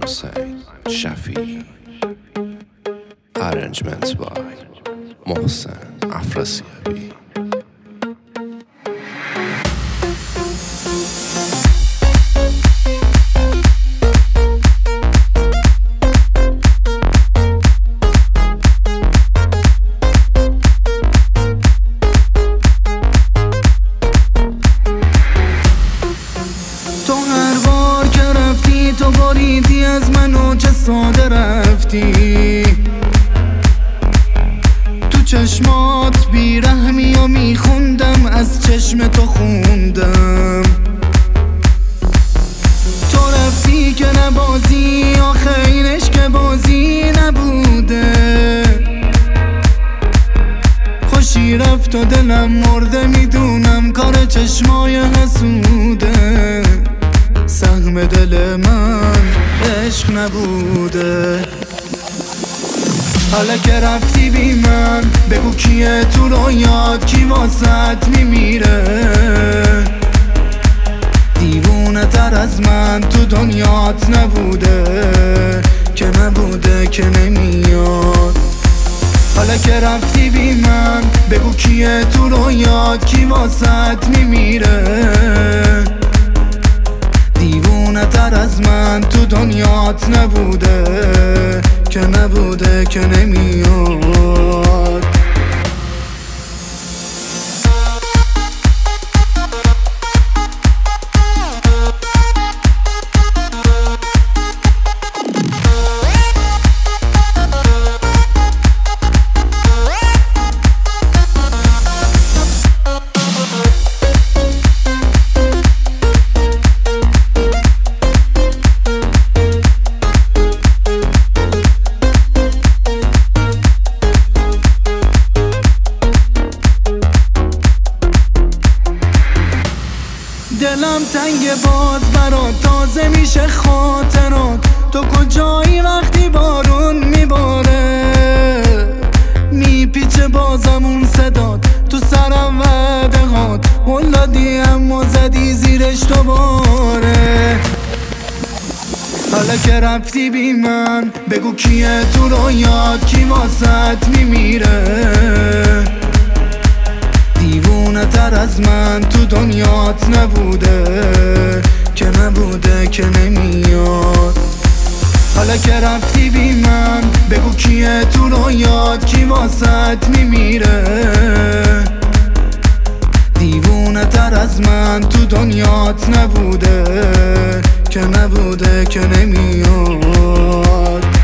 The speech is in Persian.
Hussein Shafi. Arrangements by Mohsen Afrasiabi. تو هر بار که رفتی تو بریدی از منو چه ساده رفتی. تو چشمات بیرحمی و میخوندم از چشم تو خوندم. تو رفتی که نبازی آخرش که بازی نبوده. خوشی رفت و دلم مرده میدونم کار چشمای حسوده. سهم دل من عشق نبوده. حالا که رفتی بی من بگو کیه تو رویات کی واسط میمیره. دیوونه تر از من تو دنیات نبوده که نبوده که نمیاد. حالا که رفتی بی من بگو کیه تو رویات کی واسط میمیره. دیوونه تر از من تو دنیات نبوده که نبوده که نمیاد. دلم تنگ باز برات تازه میشه خاطرات. تو کجایی وقتی بارون میباره. میپیچه بازم اون صدات تو سرم وعده هات. ولادی اما زدی زیرش دوباره. حالا که رفتی بی من بگو کیه تو رویات کی واسط میمیره. دیوونه تر از من تو دنیات نبوده که نبوده که نمیاد. حالا که رفتی بی من بگو کیه تو رویات کی واسط میمیره. دیوونه تر از من تو دنیات نبوده که نبوده که نمیاد.